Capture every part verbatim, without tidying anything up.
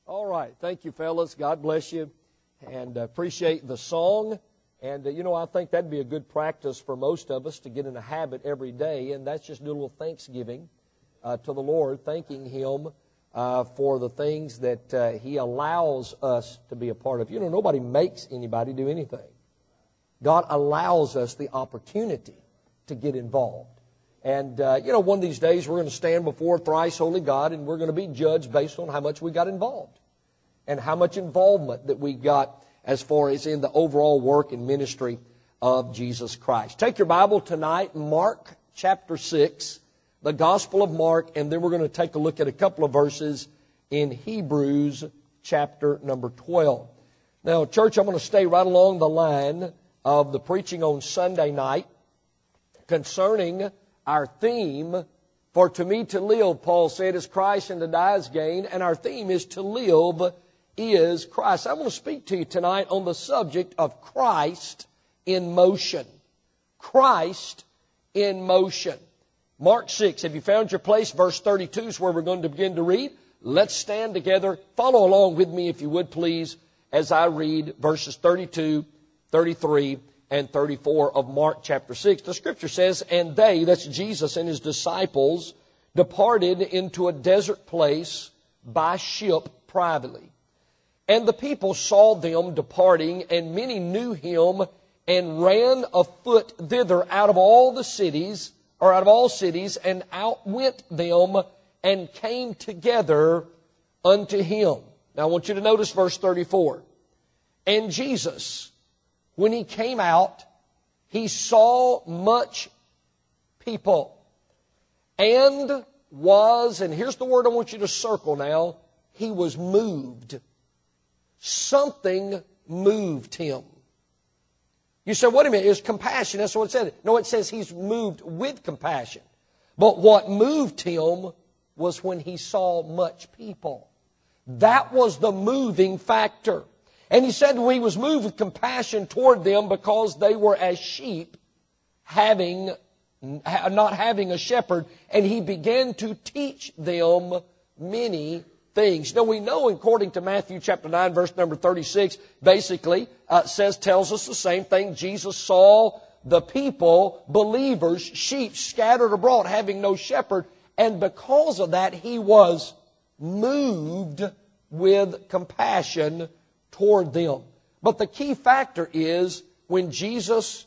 All right. Thank you, fellas. God bless you. And uh, appreciate the song. And, uh, you know, I think that'd be a good practice for most of us to get in a habit every day. And that's just do a little thanksgiving uh, to the Lord, thanking Him uh, for the things that uh, He allows us to be a part of. You know, nobody makes anybody do anything. God allows us the opportunity to get involved. And, uh, you know, one of these days we're going to stand before thrice holy God and we're going to be judged based on how much we got involved and how much involvement that we got as far as in the overall work and ministry of Jesus Christ. Take your Bible tonight, Mark chapter six, the Gospel of Mark, and then we're going to take a look at a couple of verses in Hebrews chapter number twelve. Now, church, I'm going to stay right along the line of the preaching on Sunday night concerning our theme, for to me to live, Paul said, is Christ, and to die is gain. And our theme is to live is Christ. I want to speak to you tonight on the subject of Christ in motion. Christ in motion. Mark six, have you found your place? Verse thirty-two is where we're going to begin to read. Let's stand together. Follow along with me, if you would, please, as I read verses thirty-two, thirty-three, and thirty-four of Mark chapter six. The Scripture says, and they, that's Jesus and His disciples, departed into a desert place by ship privately. And the people saw them departing, and many knew Him, and ran afoot thither out of all the cities, or out of all cities, and outwent them, and came together unto Him. Now I want you to notice verse thirty-four. And Jesus, when He came out, He saw much people, and was, and here's the word I want you to circle now, He was moved. Something moved Him. You say, wait a minute, it was compassion. That's what it said. No, it says He's moved with compassion. But what moved Him was when He saw much people. That was the moving factor. And He said He was moved with compassion toward them because they were as sheep having, not having a shepherd. And He began to teach them many things. Now we know, according to Matthew chapter nine, verse number thirty-six, basically uh, says, tells us the same thing. Jesus saw the people, believers, sheep scattered abroad, having no shepherd. And because of that, He was moved with compassion toward them. But the key factor is when Jesus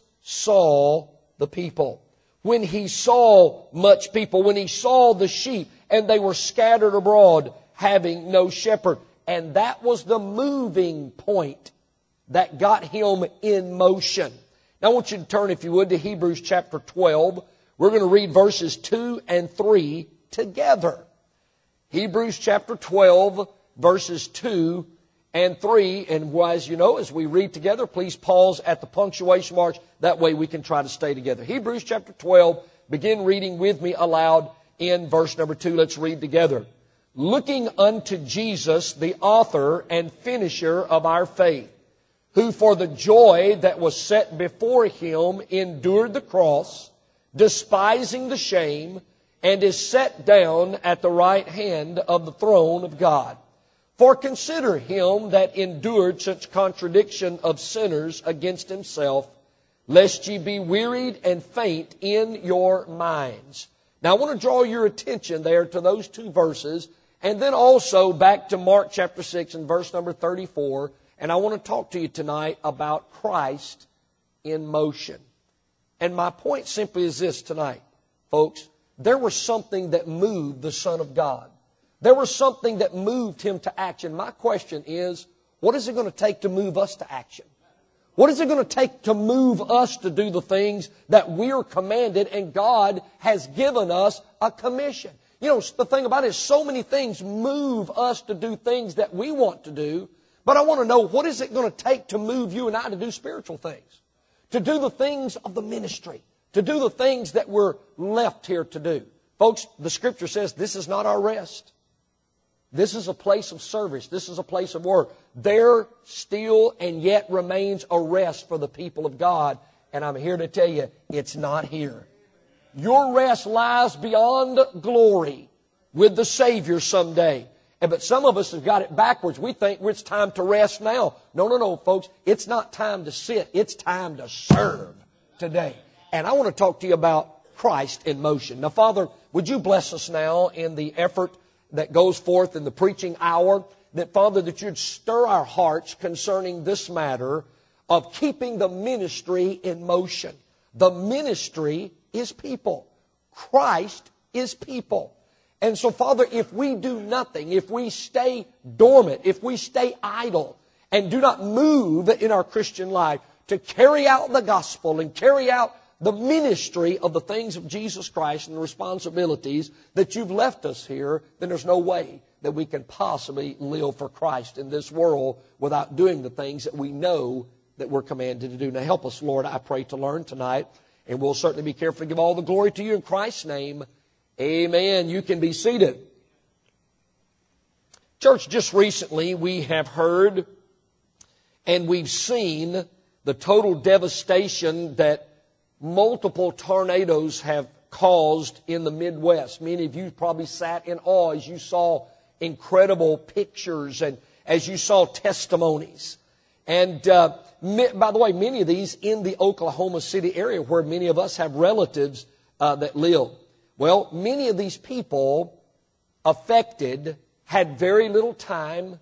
saw the people. When He saw much people. When He saw the sheep and they were scattered abroad, having no shepherd. And that was the moving point that got Him in motion. Now I want you to turn, if you would, to Hebrews chapter twelve. We're going to read verses two and three together. Hebrews chapter twelve, verses two and three. And as you know, as we read together, please pause at the punctuation marks. That way we can try to stay together. Hebrews chapter twelve, begin reading with me aloud in verse number two. Let's read together. Looking unto Jesus, the author and finisher of our faith, who for the joy that was set before Him endured the cross, despising the shame, and is set down at the right hand of the throne of God. For consider Him that endured such contradiction of sinners against Himself, lest ye be wearied and faint in your minds. Now I want to draw your attention there to those two verses, and then also back to Mark chapter six and verse number thirty-four. And I want to talk to you tonight about Christ in motion. And my point simply is this tonight, folks. There was something that moved the Son of God. There was something that moved Him to action. My question is, what is it going to take to move us to action? What is it going to take to move us to do the things that we're commanded, and God has given us a commission? You know, the thing about it is so many things move us to do things that we want to do, but I want to know, what is it going to take to move you and I to do spiritual things? To do the things of the ministry. To do the things that we're left here to do. Folks, the Scripture says this is not our rest. This is a place of service. This is a place of work. There still and yet remains a rest for the people of God. And I'm here to tell you, it's not here. Your rest lies beyond glory with the Savior someday. And but some of us have got it backwards. We think it's time to rest now. No, no, no, folks. It's not time to sit. It's time to serve today. And I want to talk to you about Christ in motion. Now, Father, would you bless us now in the effort that goes forth in the preaching hour? That, Father, that you'd stir our hearts concerning this matter of keeping the ministry in motion. The ministry is people. Christ is people. And so, Father, if we do nothing, if we stay dormant, if we stay idle, and do not move in our Christian life to carry out the gospel and carry out the ministry of the things of Jesus Christ and the responsibilities that you've left us here, then there's no way that we can possibly live for Christ in this world without doing the things that we know that we're commanded to do. Now help us, Lord, I pray, to learn tonight. And we'll certainly be careful to give all the glory to you in Christ's name. Amen. You can be seated. Church, just recently we have heard and we've seen the total devastation that multiple tornadoes have caused in the Midwest. Many of you probably sat in awe as you saw incredible pictures and as you saw testimonies. And uh, by the way, many of these in the Oklahoma City area where many of us have relatives uh, that live. Well, many of these people affected had very little time,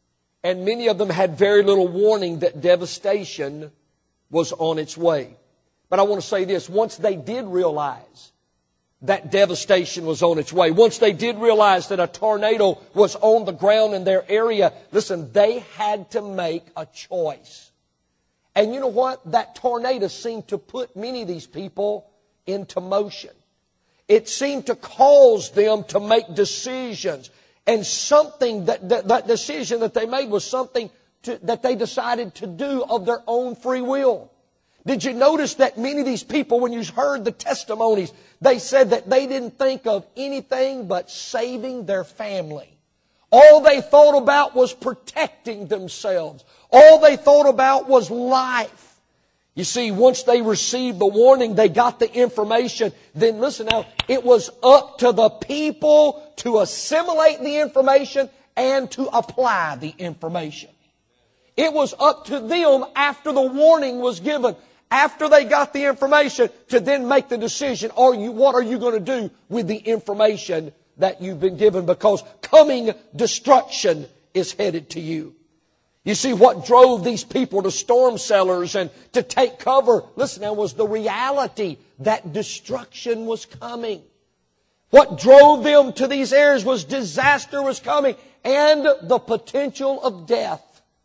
and many of them had very little warning that devastation was on its way. But I want to say this, once they did realize that devastation was on its way, once they did realize that a tornado was on the ground in their area, listen, they had to make a choice. And you know what? That tornado seemed to put many of these people into motion. It seemed to cause them to make decisions. And something, that, that, that decision that they made was something to, that they decided to do of their own free will. Did you notice that many of these people, when you heard the testimonies, they said that they didn't think of anything but saving their family. All they thought about was protecting themselves. All they thought about was life. You see, once they received the warning, they got the information, then listen now, it was up to the people to assimilate the information and to apply the information. It was up to them after the warning was given, after they got the information, to then make the decision, are you, what are you going to do with the information that you've been given? Because coming destruction is headed to you. You see, what drove these people to storm cellars and to take cover, listen now, was the reality that destruction was coming. What drove them to these areas was disaster was coming and the potential of death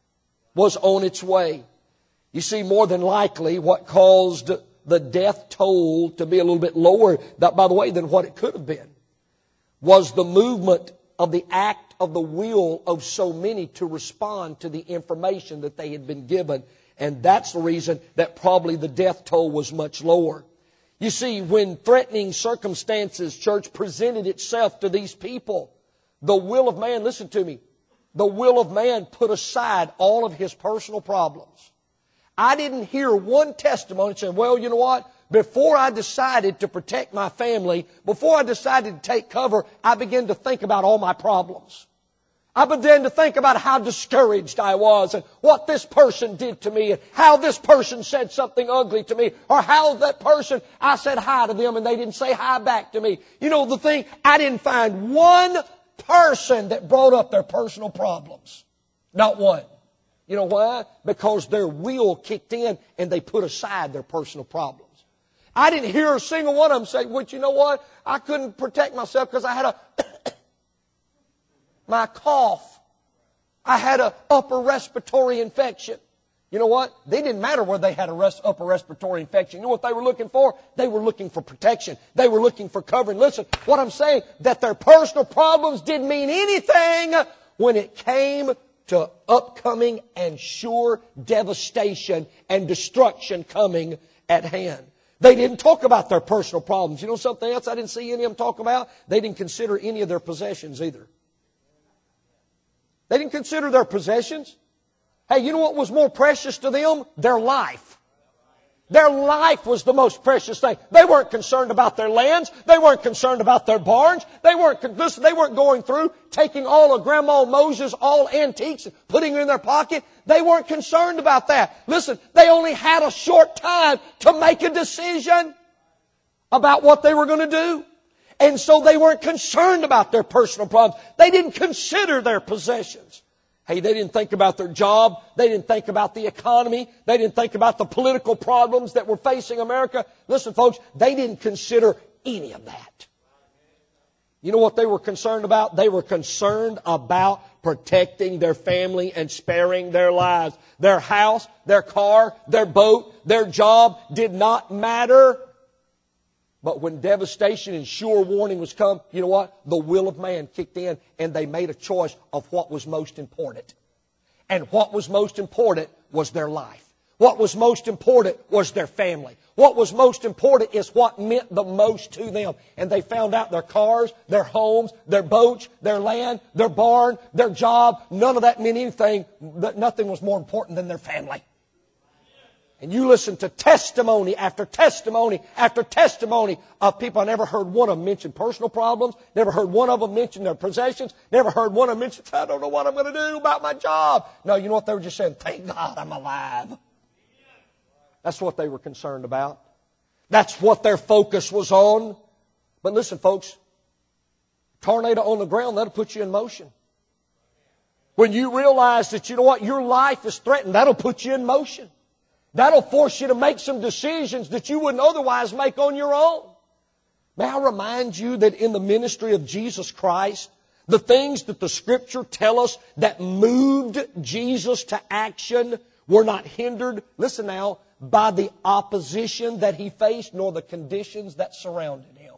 was on its way. You see, more than likely, what caused the death toll to be a little bit lower, that, by the way, than what it could have been, was the movement of the act of the will of so many to respond to the information that they had been given. And that's the reason that probably the death toll was much lower. You see, when threatening circumstances, church, presented itself to these people, the will of man, listen to me, the will of man put aside all of his personal problems. I didn't hear one testimony saying, well, you know what? Before I decided to protect my family, before I decided to take cover, I began to think about all my problems. I began to think about how discouraged I was and what this person did to me and how this person said something ugly to me or how that person, I said hi to them and they didn't say hi back to me. You know the thing, I didn't find one person that brought up their personal problems. Not one. You know why? Because their will kicked in and they put aside their personal problems. I didn't hear a single one of them say, well, you know what? I couldn't protect myself because I had a my cough. I had an upper respiratory infection. You know what? They didn't matter whether they had a res- upper respiratory infection. You know what they were looking for? They were looking for protection. They were looking for covering. Listen, what I'm saying, that their personal problems didn't mean anything when it came to upcoming and sure devastation and destruction coming at hand. They didn't talk about their personal problems. You know something else I didn't see any of them talk about? They didn't consider any of their possessions either. They didn't consider their possessions. Hey, you know what was more precious to them? Their life. Their life was the most precious thing. They weren't concerned about their lands. They weren't concerned about their barns. They weren't, listen, they weren't going through taking all of Grandma Moses, all antiques, and putting them in their pocket. They weren't concerned about that. Listen, they only had a short time to make a decision about what they were going to do. And so they weren't concerned about their personal problems. They didn't consider their possessions. Hey, they didn't think about their job. They didn't think about the economy. They didn't think about the political problems that were facing America. Listen, folks, they didn't consider any of that. You know what they were concerned about? They were concerned about protecting their family and sparing their lives. Their house, their car, their boat, their job did not matter. But when devastation and sure warning was come, you know what? The will of man kicked in and they made a choice of what was most important. And what was most important was their life. What was most important was their family. What was most important is what meant the most to them. And they found out their cars, their homes, their boats, their land, their barn, their job, none of that meant anything. Nothing was more important than their family. And you listen to testimony after testimony after testimony of people. I never heard one of them mention personal problems. Never heard one of them mention their possessions. Never heard one of them mention, I don't know what I'm going to do about my job. No, you know what they were just saying? Thank God I'm alive. That's what they were concerned about. That's what their focus was on. But listen, folks, tornado on the ground, that'll put you in motion. When you realize that, you know what, your life is threatened, that'll put you in motion. That'll force you to make some decisions that you wouldn't otherwise make on your own. May I remind you that in the ministry of Jesus Christ, the things that the Scripture tell us that moved Jesus to action were not hindered, listen now, by the opposition that He faced nor the conditions that surrounded Him.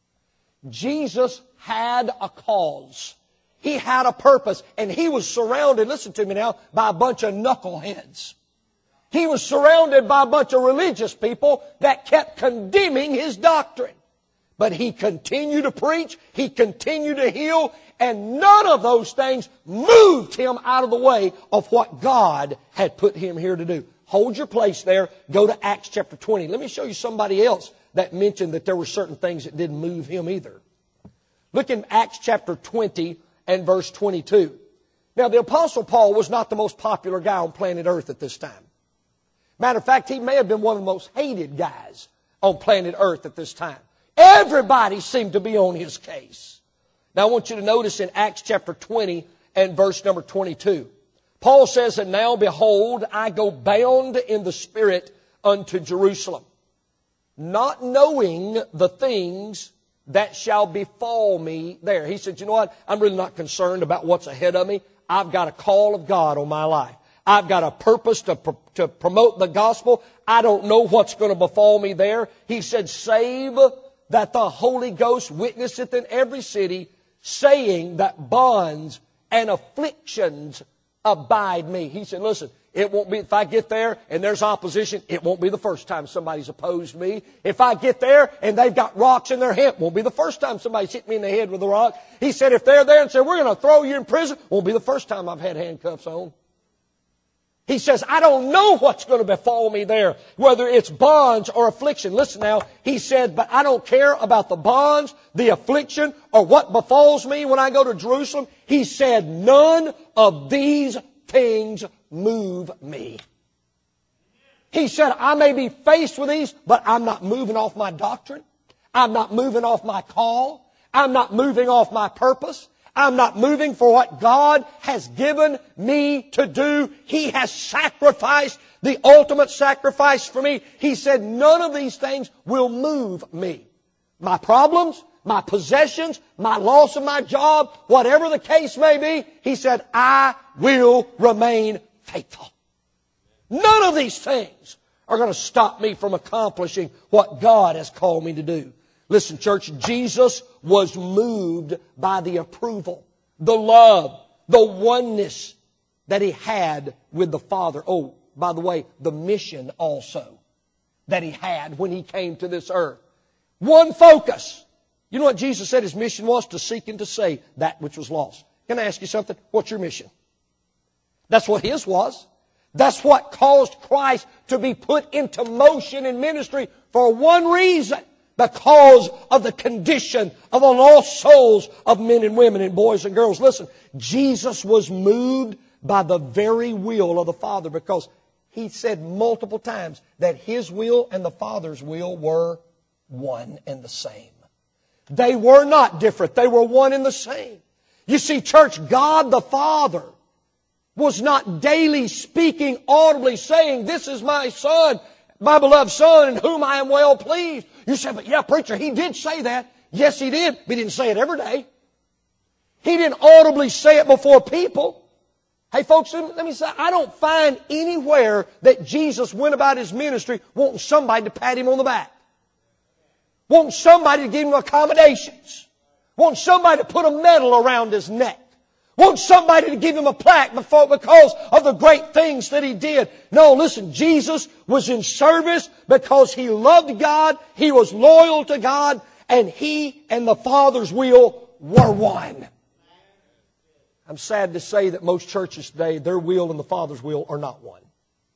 Jesus had a cause. He had a purpose. And He was surrounded, listen to me now, by a bunch of knuckleheads. He was surrounded by a bunch of religious people that kept condemning His doctrine. But He continued to preach, He continued to heal, and none of those things moved Him out of the way of what God had put Him here to do. Hold your place there. Go to Acts chapter twenty. Let me show you somebody else that mentioned that there were certain things that didn't move him either. Look in Acts chapter twenty and verse twenty-two. Now, the Apostle Paul was not the most popular guy on planet Earth at this time. Matter of fact, he may have been one of the most hated guys on planet Earth at this time. Everybody seemed to be on his case. Now I want you to notice in Acts chapter twenty and verse number twenty-two. Paul says, and now behold, I go bound in the Spirit unto Jerusalem, not knowing the things that shall befall me there. He said, you know what? I'm really not concerned about what's ahead of me. I've got a call of God on my life. I've got a purpose to, pr- to promote the gospel. I don't know what's going to befall me there. He said, save that the Holy Ghost witnesseth in every city, saying that bonds and afflictions abide me. He said, listen, it won't be, if I get there and there's opposition, it won't be the first time somebody's opposed me. If I get there and they've got rocks in their head, it won't be the first time somebody's hit me in the head with a rock. He said, if they're there and say, we're going to throw you in prison, it won't be the first time I've had handcuffs on. He says, I don't know what's going to befall me there, whether it's bonds or affliction. Listen now, he said, but I don't care about the bonds, the affliction, or what befalls me when I go to Jerusalem. He said, none of these things move me. He said, I may be faced with these, but I'm not moving off my doctrine. I'm not moving off my call. I'm not moving off my purpose. I'm not moving for what God has given me to do. He has sacrificed the ultimate sacrifice for me. He said, none of these things will move me. My problems, my possessions, my loss of my job, whatever the case may be, he said, I will remain faithful. None of these things are going to stop me from accomplishing what God has called me to do. Listen, church, Jesus was moved by the approval, the love, the oneness that He had with the Father. Oh, by the way, the mission also that He had when He came to this earth. One focus. You know what Jesus said His mission was? To seek and to save that which was lost. Can I ask you something? What's your mission? That's what His was. That's what caused Christ to be put into motion in ministry for one reason. Because of the condition of the lost souls of men and women and boys and girls. Listen, Jesus was moved by the very will of the Father, because He said multiple times that His will and the Father's will were one and the same. They were not different. They were one and the same. You see, church, God the Father was not daily speaking audibly saying, "This is my Son, my beloved Son, in whom I am well pleased." You say, "But yeah, preacher, He did say that." Yes, He did. But He didn't say it every day. He didn't audibly say it before people. Hey folks, let me say, I don't find anywhere that Jesus went about His ministry wanting somebody to pat Him on the back. Wanting somebody to give Him accommodations. Wanting somebody to put a medal around His neck. Want somebody to give Him a plaque before, because of the great things that He did. No, listen, Jesus was in service because He loved God, He was loyal to God, and He and the Father's will were one. I'm sad to say that most churches today, their will and the Father's will are not one.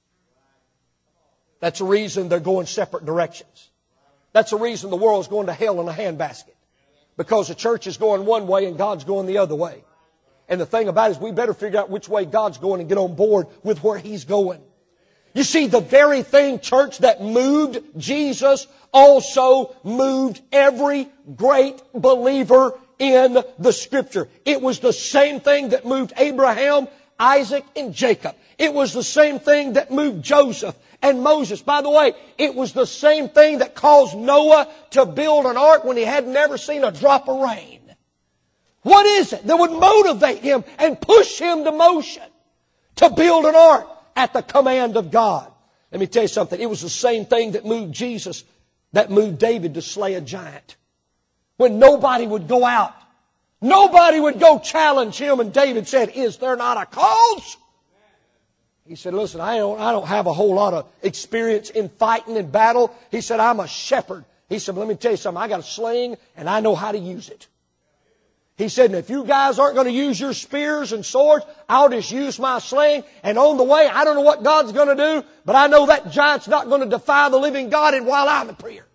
That's the reason they're going separate directions. That's the reason the world's going to hell in a handbasket. Because the church is going one way and God's going the other way. And the thing about it is we better figure out which way God's going and get on board with where He's going. You see, the very thing, church, that moved Jesus also moved every great believer in the Scripture. It was the same thing that moved Abraham, Isaac, and Jacob. It was the same thing that moved Joseph and Moses. By the way, it was the same thing that caused Noah to build an ark when he had never seen a drop of rain. What is it that would motivate him and push him to motion to build an ark at the command of God? Let me tell you something. It was the same thing that moved Jesus, that moved David to slay a giant. When nobody would go out, nobody would go challenge him, and David said, "Is there not a cause?" He said, "Listen, I don't, I don't have a whole lot of experience in fighting and battle." He said, "I'm a shepherd." He said, "Let me tell you something. I got a sling and I know how to use it." He said, "And if you guys aren't going to use your spears and swords, I'll just use my sling. And on the way, I don't know what God's going to do, but I know that giant's not going to defy the living God and while I'm up here.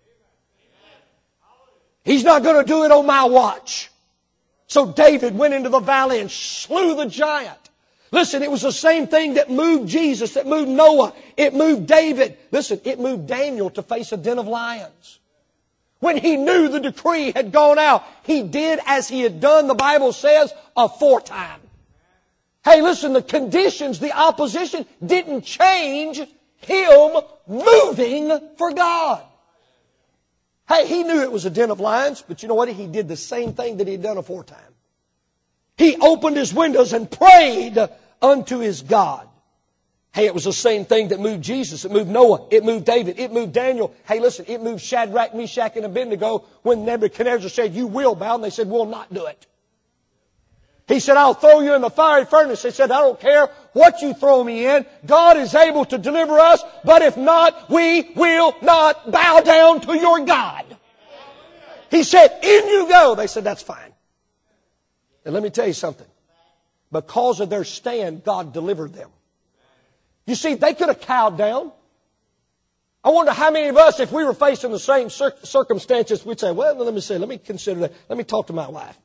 He's not going to do it on my watch." So David went into the valley and slew the giant. Listen, it was the same thing that moved Jesus, that moved Noah. It moved David. Listen, it moved Daniel to face a den of lions. When he knew the decree had gone out, he did as he had done, the Bible says, aforetime. Hey, listen, the conditions, the opposition didn't change him moving for God. Hey, he knew it was a den of lions, but you know what? He did the same thing that he had done aforetime. He opened his windows and prayed unto his God. Hey, it was the same thing that moved Jesus. It moved Noah. It moved David. It moved Daniel. Hey, listen, it moved Shadrach, Meshach, and Abednego when Nebuchadnezzar said, "You will bow," and they said, "We'll not do it." He said, "I'll throw you in the fiery furnace." They said, "I don't care what you throw me in. God is able to deliver us, but if not, we will not bow down to your God." He said, "In you go." They said, "That's fine." And let me tell you something. Because of their stand, God delivered them. You see, they could have cowed down. I wonder how many of us, if we were facing the same cir- circumstances, we'd say, "Well, let me see, let me consider that. Let me talk to my wife.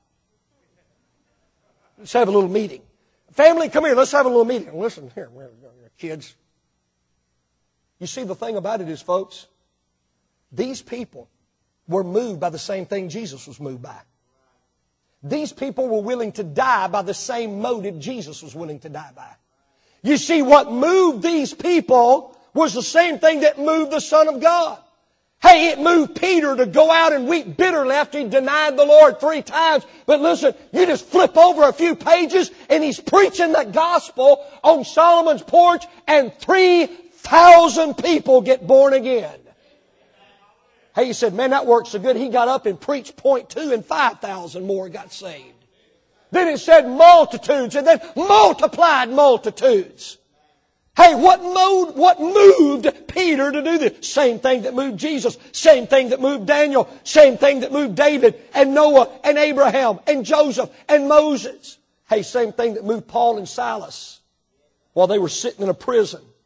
Let's have a little meeting. Family, come here, let's have a little meeting. Listen, here, kids." You see, the thing about it is, folks, these people were moved by the same thing Jesus was moved by. These people were willing to die by the same motive Jesus was willing to die by. You see, what moved these people was the same thing that moved the Son of God. Hey, it moved Peter to go out and weep bitterly after he denied the Lord three times. But listen, you just flip over a few pages and he's preaching the gospel on Solomon's porch and three thousand people get born again. Hey, he said, "Man, that worked so good." He got up and preached point two and five thousand more got saved. Then it said multitudes and then multiplied multitudes. Hey, what moved, what moved Peter to do this? Same thing that moved Jesus. Same thing that moved Daniel. Same thing that moved David and Noah and Abraham and Joseph and Moses. Hey, same thing that moved Paul and Silas while they were sitting in a prison.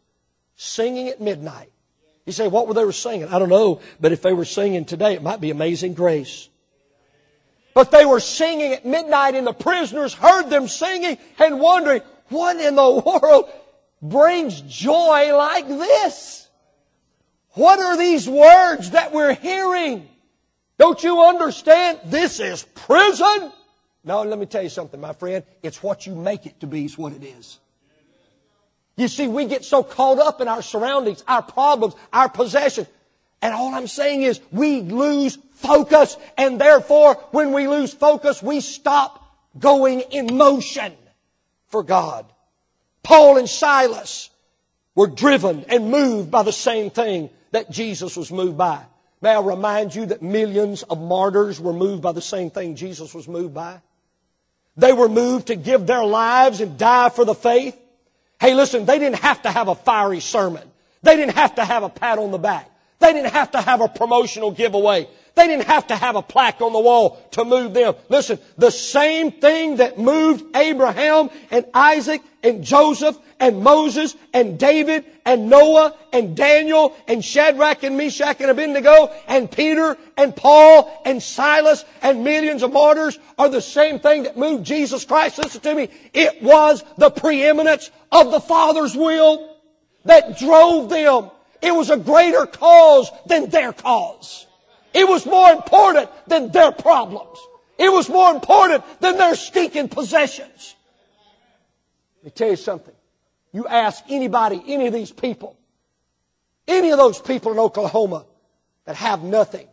Singing at midnight. You say, what were they were singing? I don't know, but if they were singing today, it might be Amazing Grace. But they were singing at midnight, and the prisoners heard them singing and wondering, what in the world brings joy like this? What are these words that we're hearing? Don't you understand? This is prison. No, let me tell you something, my friend. It's what you make it to be is what it is. You see, we get so caught up in our surroundings, our problems, our possessions. And all I'm saying is we lose focus. And therefore, when we lose focus, we stop going in motion for God. Paul and Silas were driven and moved by the same thing that Jesus was moved by. May I remind you that millions of martyrs were moved by the same thing Jesus was moved by? They were moved to give their lives and die for the faith. Hey, listen, they didn't have to have a fiery sermon. They didn't have to have a pat on the back. They didn't have to have a promotional giveaway. They didn't have to have a plaque on the wall to move them. Listen, the same thing that moved Abraham and Isaac and Joseph and Moses and David and Noah and Daniel and Shadrach and Meshach and Abednego and Peter and Paul and Silas and millions of martyrs are the same thing that moved Jesus Christ. Listen to me. It was the preeminence of the Father's will that drove them. It was a greater cause than their cause. It was more important than their problems. It was more important than their stinking possessions. Let me tell you something. You ask anybody, any of these people, any of those people in Oklahoma that have nothing,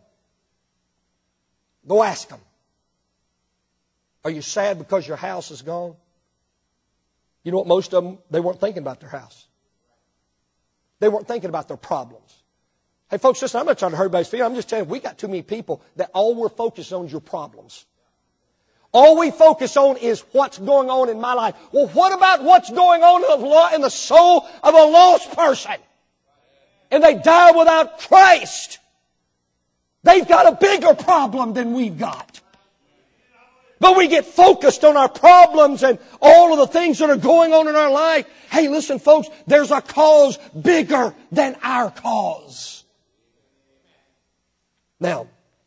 go ask them. Are you sad because your house is gone? You know what? Most of them, they weren't thinking about their house. They weren't thinking about their problems. Hey, folks, listen, I'm not trying to hurt everybody's feelings. I'm just telling you, we got too many people that all we're focused on is your problems. All we focus on is what's going on in my life. Well, what about what's going on in the soul of a lost person? And they die without Christ. They've got a bigger problem than we've got. But we get focused on our problems and all of the things that are going on in our life. Hey, listen, folks, there's a cause bigger than our cause. Now,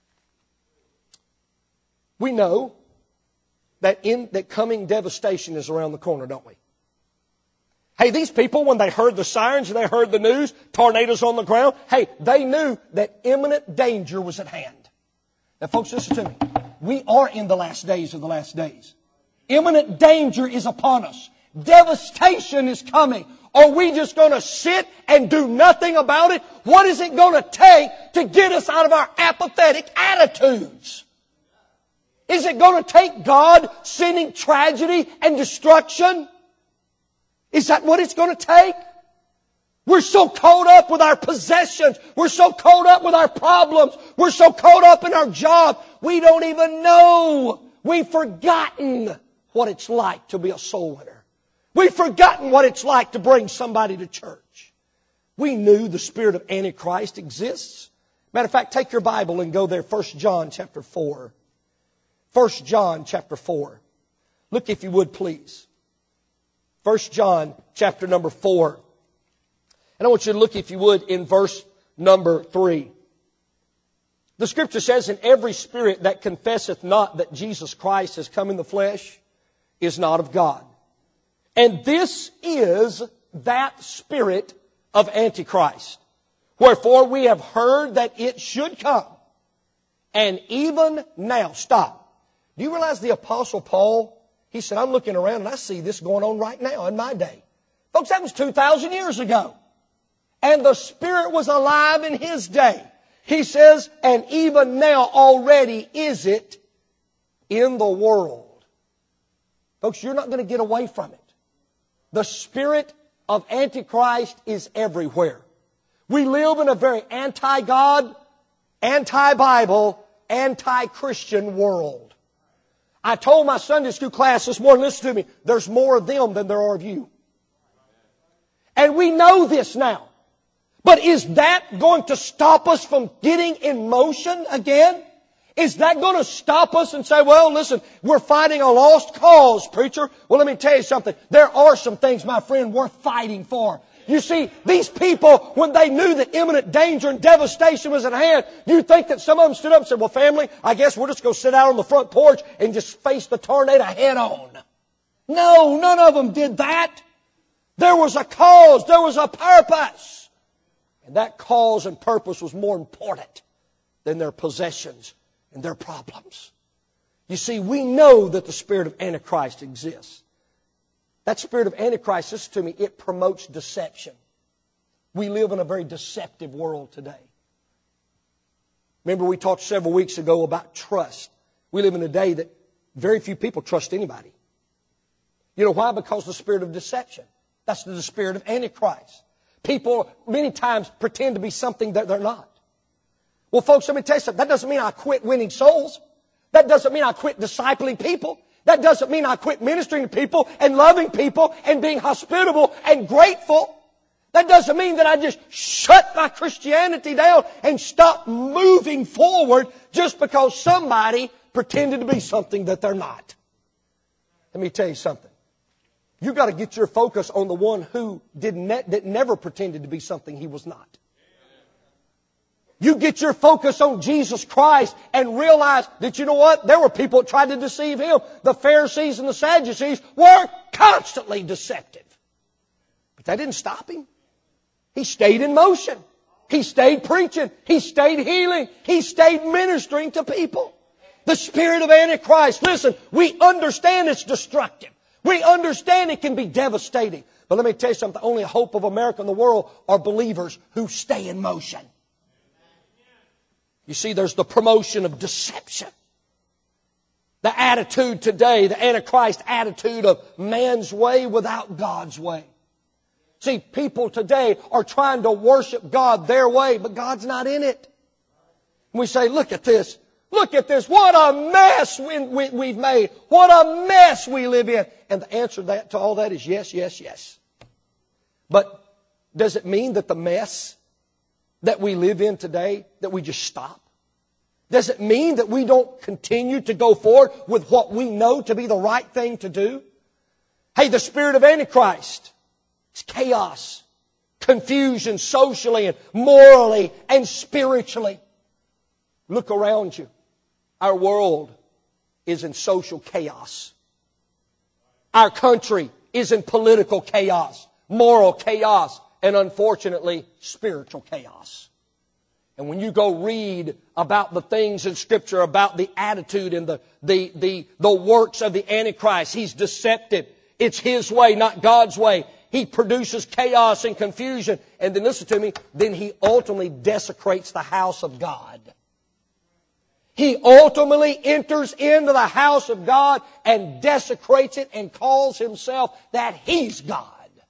we know that in that coming devastation is around the corner, don't we? Hey, these people, when they heard the sirens and they heard the news, tornadoes on the ground, hey, they knew that imminent danger was at hand. Now, folks, listen to me. We are in the last days of the last days. Imminent danger is upon us. Devastation is coming. Are we just going to sit and do nothing about it? What is it going to take to get us out of our apathetic attitudes? Is it going to take God sending tragedy and destruction? Is that what it's going to take? We're so caught up with our possessions. We're so caught up with our problems. We're so caught up in our job. We don't even know. We've forgotten what it's like to be a soul winner. We've forgotten what it's like to bring somebody to church. We knew the spirit of Antichrist exists. Matter of fact, take your Bible and go there. First John chapter four. First John chapter four. Look if you would, please. First John chapter number four. And I want you to look, if you would, in verse number three. The Scripture says, "And every spirit that confesseth not that Jesus Christ has come in the flesh is not of God. And this is that spirit of Antichrist. Wherefore we have heard that it should come. And even now," stop. Do you realize the Apostle Paul, he said, I'm looking around and I see this going on right now in my day. Folks, that was two thousand years ago. And the Spirit was alive in his day. He says, and even now already is it in the world. Folks, you're not going to get away from it. The spirit of Antichrist is everywhere. We live in a very anti-God, anti-Bible, anti-Christian world. I told my Sunday school class this morning, listen to me, there's more of them than there are of you. And we know this now. But is that going to stop us from getting in motion again? Is that going to stop us and say, well, listen, we're fighting a lost cause, preacher? Well, let me tell you something. There are some things, my friend, worth fighting for. You see, these people, when they knew that imminent danger and devastation was at hand, you think that some of them stood up and said, well, family, I guess we'll just go sit out on the front porch and just face the tornado head on. No, none of them did that. There was a cause. There was a purpose. And that cause and purpose was more important than their possessions and their problems. You see, we know that the spirit of Antichrist exists. That spirit of Antichrist, listen to me, it promotes deception. We live in a very deceptive world today. Remember we talked several weeks ago about trust. We live in a day that very few people trust anybody. You know why? Because of the spirit of deception. That's the spirit of Antichrist. People many times pretend to be something that they're not. Well, folks, let me tell you something. That doesn't mean I quit winning souls. That doesn't mean I quit discipling people. That doesn't mean I quit ministering to people and loving people and being hospitable and grateful. That doesn't mean that I just shut my Christianity down and stop moving forward just because somebody pretended to be something that they're not. Let me tell you something. You've got to get your focus on the one who did ne- that never pretended to be something he was not. You get your focus on Jesus Christ and realize that, you know what? There were people that tried to deceive Him. The Pharisees and the Sadducees were constantly deceptive. But that didn't stop Him. He stayed in motion. He stayed preaching. He stayed healing. He stayed ministering to people. The spirit of Antichrist, listen, we understand it's destructive. We understand it can be devastating. But let me tell you something. The only hope of America and the world are believers who stay in motion. You see, there's the promotion of deception. The attitude today, the Antichrist attitude of man's way without God's way. See, people today are trying to worship God their way, but God's not in it. And we say, look at this. Look at this. What a mess we, we, we've made. What a mess we live in. And the answer to, that, to all that is yes, yes, yes. But does it mean that the mess that we live in today, that we just stop? Does it mean that we don't continue to go forward with what we know to be the right thing to do? Hey, the spirit of Antichrist, it's chaos, confusion socially and morally and spiritually. Look around you. Our world is in social chaos. Our country is in political chaos, moral chaos, and unfortunately, spiritual chaos. And when you go read about the things in Scripture, about the attitude and the, the, the, the works of the Antichrist, he's deceptive. It's his way, not God's way. He produces chaos and confusion. And then listen to me, then he ultimately desecrates the house of God. He ultimately enters into the house of God and desecrates it and calls himself that he's God.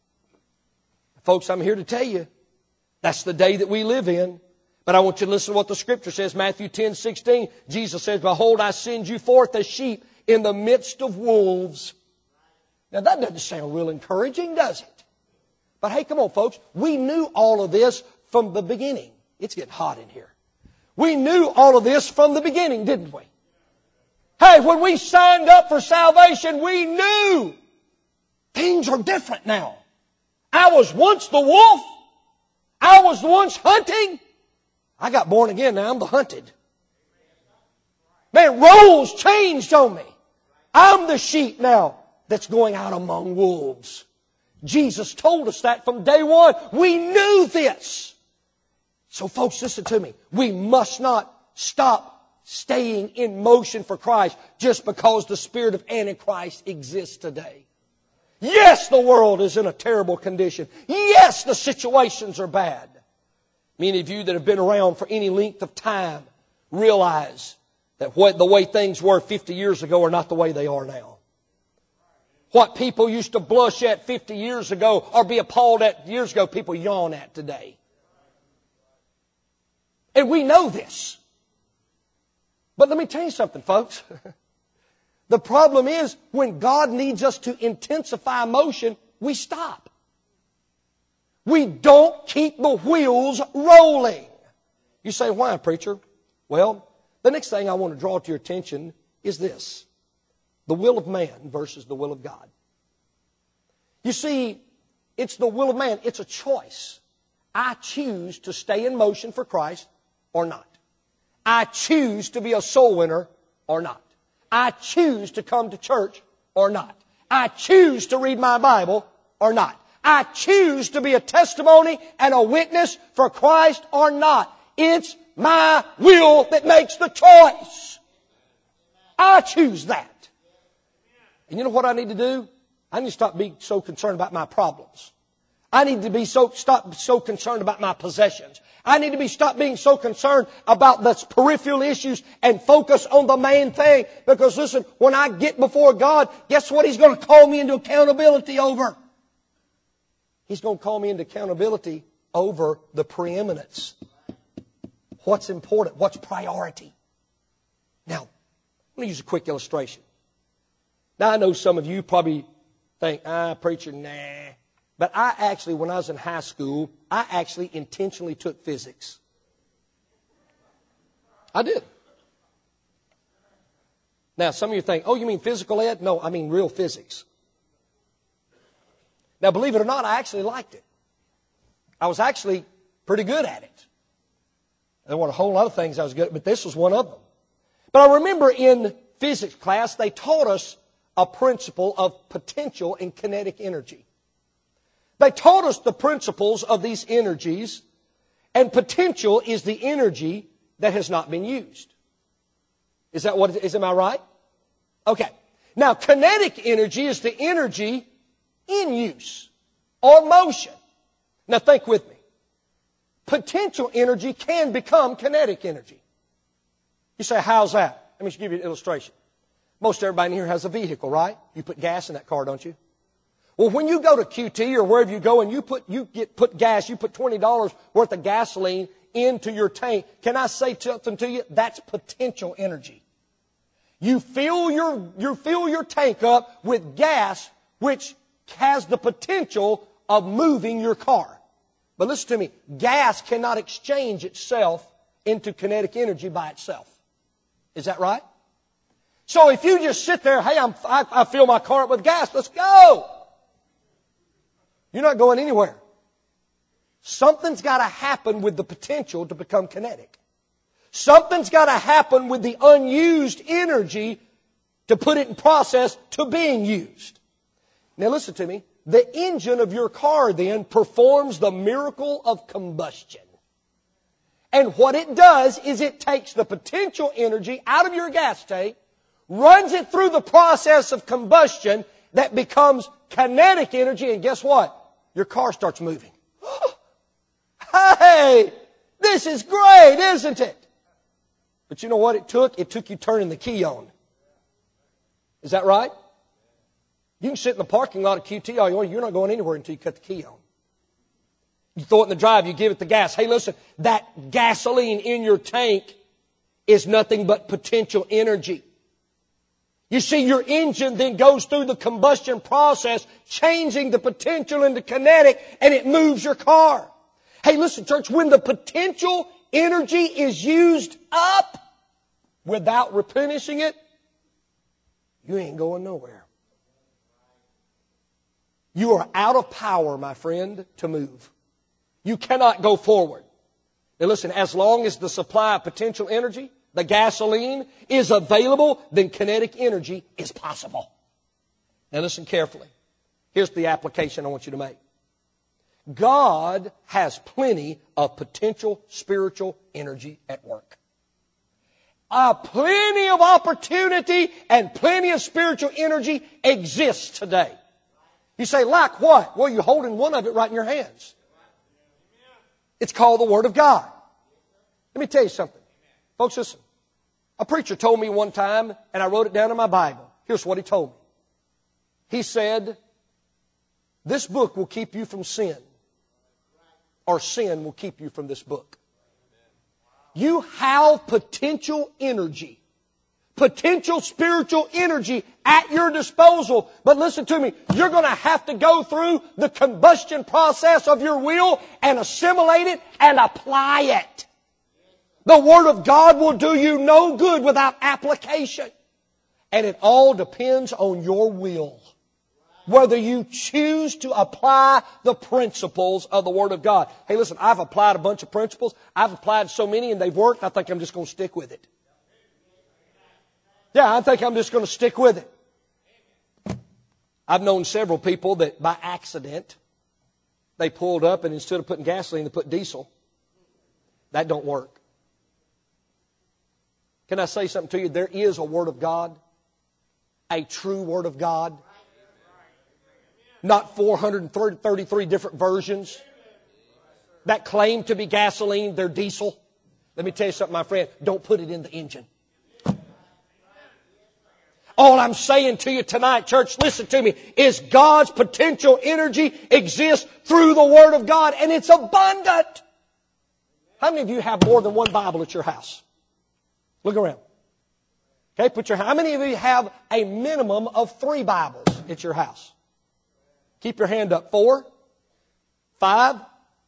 Folks, I'm here to tell you, that's the day that we live in. But I want you to listen to what the Scripture says. Matthew ten sixteen, Jesus says, behold, I send you forth as sheep in the midst of wolves. Now that doesn't sound real encouraging, does it? But hey, come on, folks. We knew all of this from the beginning. It's getting hot in here. We knew all of this from the beginning, didn't we? Hey, when we signed up for salvation, we knew things are different now. I was once the wolf. I was once hunting. I got born again, now I'm the hunted. Man, roles changed on me. I'm the sheep now that's going out among wolves. Jesus told us that from day one. We knew this. So folks, listen to me. We must not stop staying in motion for Christ just because the spirit of Antichrist exists today. Yes, the world is in a terrible condition. Yes, the situations are bad. Many of you that have been around for any length of time realize that what the way things were fifty years ago are not the way they are now. What people used to blush at fifty years ago or be appalled at years ago, people yawn at today. And we know this. But let me tell you something, folks. The problem is when God needs us to intensify motion, we stop. We don't keep the wheels rolling. You say, why, preacher? Well, the next thing I want to draw to your attention is this. The will of man versus the will of God. You see, It's the will of man. It's a choice. I choose to stay in motion for Christ or not. I choose to be a soul winner or not. I choose to come to church or not. I choose to read my Bible or not. I choose to be a testimony and a witness for Christ or not. It's my will that makes the choice. I choose that. And you know what I need to do? I need to stop being so concerned about my problems. I need to be so, stop so concerned about my possessions. I need to be stop being so concerned about the peripheral issues and focus on the main thing. Because listen, when I get before God, guess what He's going to call me into accountability over? He's going to call me into accountability over the preeminence. What's important? What's priority? Now, let me use a quick illustration. Now, I know some of you probably think, ah, preacher, nah. But I actually, when I was in high school, I actually intentionally took physics. I did. Now, some of you think, oh, you mean physical ed? No, I mean real physics. Now, believe it or not, I actually liked it. I was actually pretty good at it. There weren't a whole lot of things I was good at, but this was one of them. But I remember in physics class, they taught us a principle of potential and kinetic energy. They taught us the principles of these energies, and potential is the energy that has not been used. Is that what it is? Am I right? Okay. Now, kinetic energy is the energy in use or motion. Now, think with me. Potential energy can become kinetic energy. You say, how's that? Let me just give you an illustration. Most everybody in here has a vehicle, right? You put gas in that car, don't you? Well, when you go to Q T or wherever you go and you put you get put gas, you put twenty dollars worth of gasoline into your tank. Can I say something to you? That's potential energy. You fill your you fill your tank up with gas, which has the potential of moving your car. But listen to me, gas cannot exchange itself into kinetic energy by itself. Is that right? So if you just sit there, hey, I'm, I, I fill my car up with gas, let's go. You're not going anywhere. Something's got to happen with the potential to become kinetic. Something's got to happen with the unused energy to put it in process to being used. Now listen to me. The engine of your car then performs the miracle of combustion. And what it does is it takes the potential energy out of your gas tank, runs it through the process of combustion that becomes kinetic energy, and guess what? Your car starts moving. Hey, this is great, isn't it? But you know what it took? It took you turning the key on. Is that right? You can sit in the parking lot of Q T all you want. You're not going anywhere until you cut the key on. You throw it in the drive, you give it the gas. Hey, listen, that gasoline in your tank is nothing but potential energy. You see, your engine then goes through the combustion process, changing the potential into kinetic, and it moves your car. Hey, listen, church, when the potential energy is used up without replenishing it, you ain't going nowhere. You are out of power, my friend, to move. You cannot go forward. Now listen, as long as the supply of potential energy, the gasoline, is available, then kinetic energy is possible. Now listen carefully. Here's the application I want you to make. God has plenty of potential spiritual energy at work. Uh, plenty of opportunity and plenty of spiritual energy exists today. You say, like what? Well, you're holding one of it right in your hands. It's called the Word of God. Let me tell you something. Folks, listen. A preacher told me one time, and I wrote it down in my Bible. Here's what he told me. He said, this book will keep you from sin, or sin will keep you from this book. You have potential energy, potential spiritual energy at your disposal. But listen to me, you're going to have to go through the combustion process of your will and assimilate it and apply it. The Word of God will do you no good without application. And it all depends on your will. Whether you choose to apply the principles of the Word of God. Hey, listen, I've applied a bunch of principles. I've applied so many and they've worked, I think I'm just going to stick with it. Yeah, I think I'm just going to stick with it. I've known several people that by accident, they pulled up and instead of putting gasoline, they put diesel. That don't work. Can I say something to you? There is a Word of God. A true Word of God. Not four hundred thirty-three different versions that claim to be gasoline, they're diesel. Let me tell you something, my friend. Don't put it in the engine. All I'm saying to you tonight, church, listen to me, is God's potential energy exists through the Word of God, and it's abundant. How many of you have more than one Bible at your house? Look around. Okay, put your, how many of you have a minimum of three Bibles at your house? Keep your hand up. Four, five,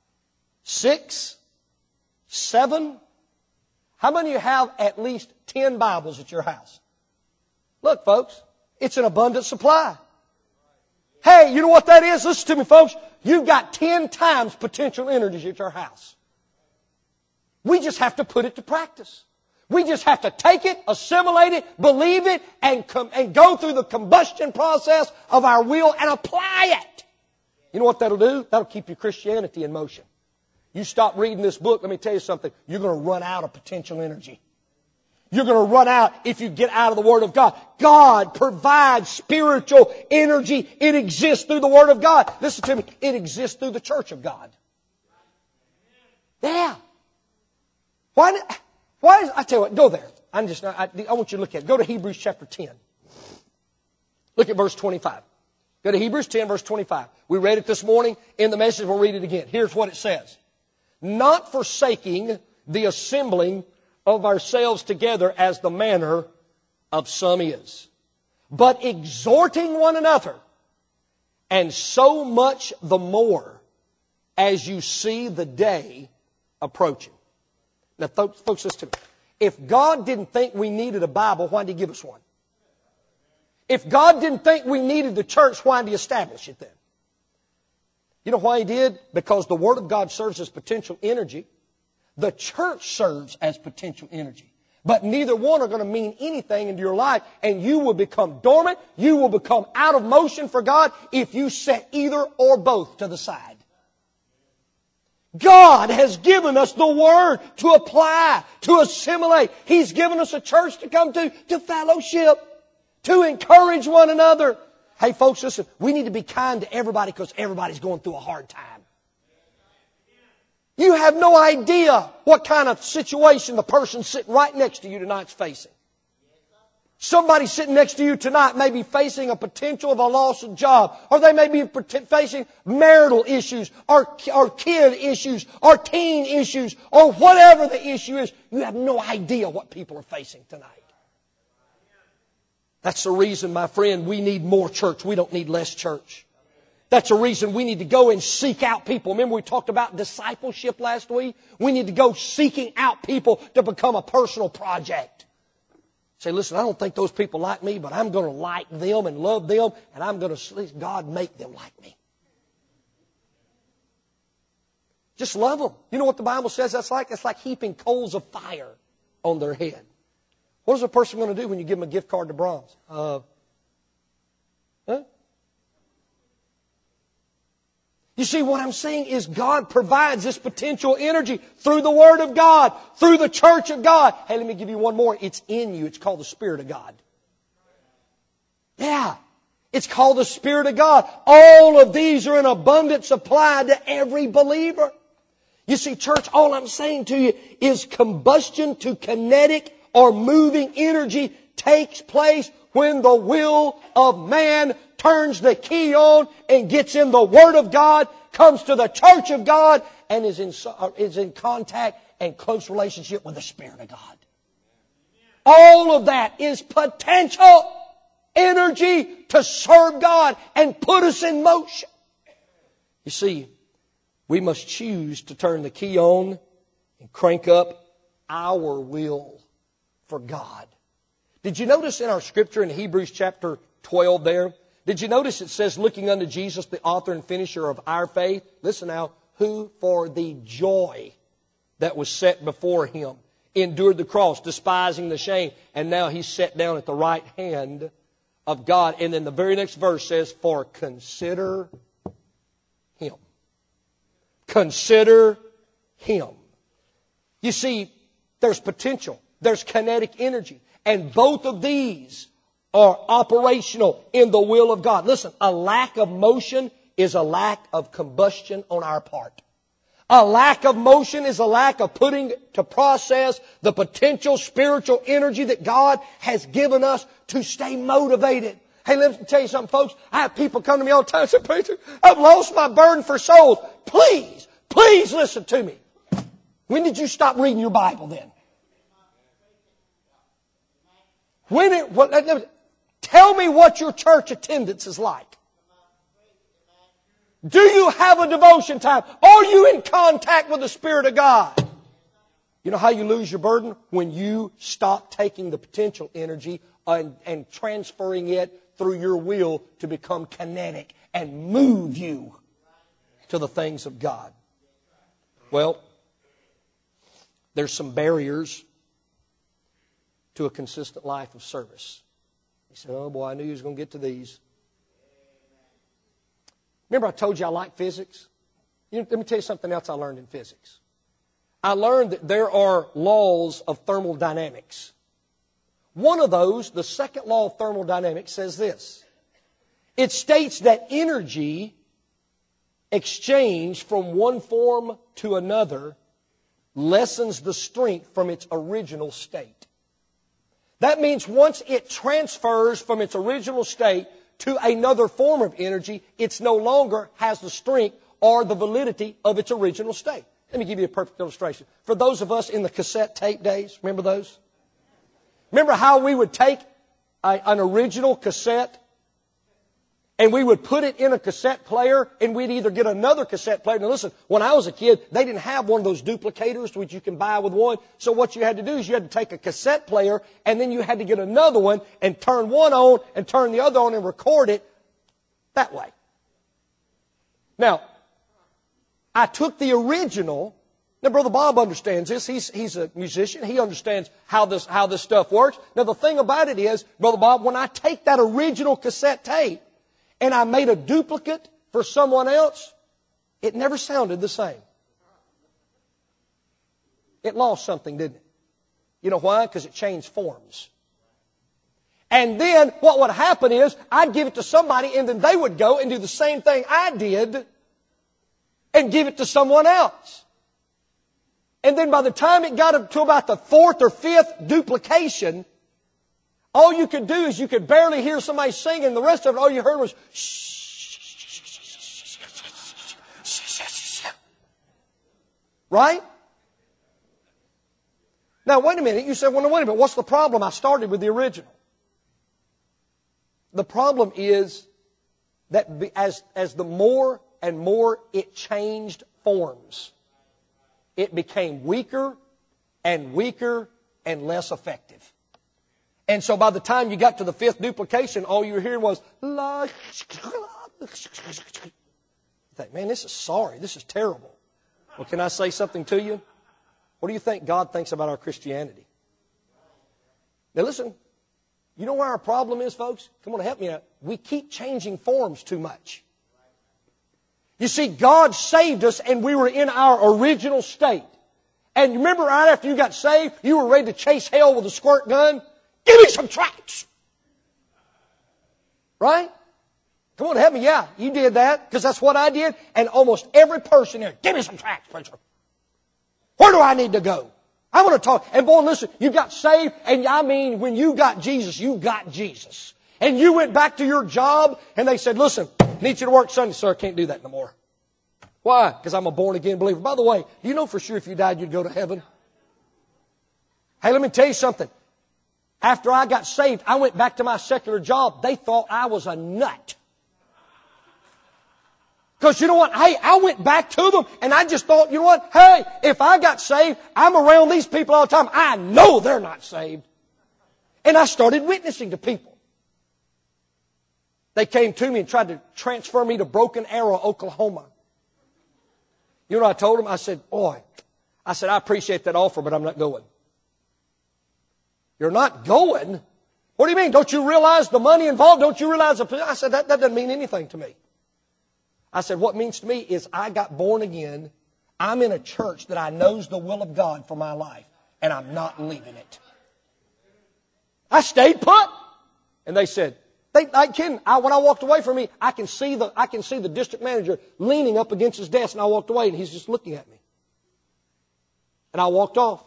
six, seven. How many of you have at least ten Bibles at your house? Look, folks, it's an abundant supply. Hey, you know what that is? Listen to me, folks. You've got ten times potential energy at your house. We just have to put it to practice. We just have to take it, assimilate it, believe it, and, com- and go through the combustion process of our will and apply it. You know what that'll do? That'll keep your Christianity in motion. You stop reading this book, let me tell you something, you're going to run out of potential energy. You're going to run out if you get out of the Word of God. God provides spiritual energy. It exists through the Word of God. Listen to me, it exists through the church of God. Yeah. Why... Why is, I tell you what, go there. I'm just, I, I want you to look at it. Go to Hebrews chapter ten. Look at verse twenty-five. Go to Hebrews ten, verse twenty-five. We read it this morning. In the message, we'll read it again. Here's what it says. Not forsaking the assembling of ourselves together as the manner of some is, but exhorting one another, and so much the more as you see the day approaching. Now, folks, listen to me. If God didn't think we needed a Bible, why did He give us one? If God didn't think we needed the church, why did He establish it then? You know why He did? Because the Word of God serves as potential energy. The church serves as potential energy. But neither one are going to mean anything into your life, and you will become dormant, you will become out of motion for God if you set either or both to the side. God has given us the Word to apply, to assimilate. He's given us a church to come to, to fellowship, to encourage one another. Hey folks, listen, we need to be kind to everybody because everybody's going through a hard time. You have no idea what kind of situation the person sitting right next to you tonight's facing. Somebody sitting next to you tonight may be facing a potential of a loss of job, or they may be facing marital issues, or, or kid issues, or teen issues, or whatever the issue is. You have no idea what people are facing tonight. That's the reason, my friend, we need more church. We don't need less church. That's the reason we need to go and seek out people. Remember we talked about discipleship last week? We need to go seeking out people to become a personal project. Say, listen, I don't think those people like me, but I'm going to like them and love them, and I'm going to let God make them like me. Just love them. You know what the Bible says that's like? It's like heaping coals of fire on their head. What is a person going to do when you give them a gift card to Brahms? Uh, huh? You see, what I'm saying is God provides this potential energy through the Word of God, through the church of God. Hey, let me give you one more. It's in you. It's called the Spirit of God. Yeah. It's called the Spirit of God. All of these are in abundant supply to every believer. You see, church, all I'm saying to you is combustion to kinetic or moving energy takes place when the will of man turns the key on and gets in the Word of God, comes to the church of God, and is in, is in contact and close relationship with the Spirit of God. All of that is potential energy to serve God and put us in motion. You see, we must choose to turn the key on and crank up our will for God. Did you notice in our scripture in Hebrews chapter twelve there? Did you notice it says, looking unto Jesus, the author and finisher of our faith? Listen now, who for the joy that was set before Him endured the cross, despising the shame, and now He's set down at the right hand of God. And then the very next verse says, for consider Him. Consider Him. You see, there's potential. There's kinetic energy. And both of these are operational in the will of God. Listen, a lack of motion is a lack of combustion on our part. A lack of motion is a lack of putting to process the potential spiritual energy that God has given us to stay motivated. Hey, let me tell you something, folks. I have people come to me all the time and say, preacher, I've lost my burden for souls. Please, please listen to me. When did you stop reading your Bible then? When it, what, let, let, tell me what your church attendance is like. Do you have a devotion time? Are you in contact with the Spirit of God? You know how you lose your burden? When you stop taking the potential energy and, and transferring it through your will to become kinetic and move you to the things of God. Well, there's some barriers to a consistent life of service. He said, oh boy, I knew he was going to get to these. Remember I told you I like physics? You know, let me tell you something else I learned in physics. I learned that there are laws of thermodynamics. One of those, the second law of thermodynamics, says this. It states that energy exchanged from one form to another lessens the strength from its original state. That means once it transfers from its original state to another form of energy, it no longer has the strength or the validity of its original state. Let me give you a perfect illustration. For those of us in the cassette tape days, remember those? Remember how we would take a, an original cassette and we would put it in a cassette player and we'd either get another cassette player. Now listen, when I was a kid, they didn't have one of those duplicators which you can buy with one. So what you had to do is you had to take a cassette player and then you had to get another one and turn one on and turn the other on and record it that way. Now, I took the original. Now, Brother Bob understands this. He's, he's a musician. He understands how this, how this stuff works. Now, the thing about it is, Brother Bob, when I take that original cassette tape and I made a duplicate for someone else, it never sounded the same. It lost something, didn't it? You know why? Because it changed forms. And then what would happen is I'd give it to somebody and then they would go and do the same thing I did and give it to someone else. And then by the time it got up to about the fourth or fifth duplication, all you could do is you could barely hear somebody singing, and the rest of it, all you heard was right? Now, wait a minute. You said, well, no, wait a minute. What's the problem? I started with the original. The problem is that as, as the more and more it changed forms, it became weaker and weaker and less effective. And so by the time you got to the fifth duplication, all you were hearing was, la. You think, man, this is sorry. This is terrible. Well, can I say something to you? What do you think God thinks about our Christianity? Now listen, you know where our problem is, folks? Come on, help me out. We keep changing forms too much. You see, God saved us and we were in our original state. And you remember right after you got saved, you were ready to chase hell with a squirt gun? Give me some tracts. Right? Come on, help me. Yeah, you did that because that's what I did. And almost every person there, give me some tracts, preacher. Where do I need to go? I want to talk. And boy, listen, you got saved. And I mean, when you got Jesus, you got Jesus. And you went back to your job and they said, listen, I need you to work Sunday. Sir, I can't do that no more. Why? Because I'm a born again believer. By the way, do you know for sure if you died, you'd go to heaven? Hey, let me tell you something. After I got saved, I went back to my secular job. They thought I was a nut. Because you know what? Hey, I went back to them and I just thought, you know what? Hey, if I got saved, I'm around these people all the time. I know they're not saved. And I started witnessing to people. They came to me and tried to transfer me to Broken Arrow, Oklahoma. You know what I told them? I said, boy, I said, I appreciate that offer, but I'm not going. You're not going? What do you mean? Don't you realize the money involved? Don't you realize the... I said, that, that doesn't mean anything to me. I said, what it means to me is I got born again. I'm in a church that I knows the will of God for my life, and I'm not leaving it. I stayed put. And they said, they, I can, I, when I walked away from me, I can see the, I can see the district manager leaning up against his desk, and I walked away, and he's just looking at me. And I walked off.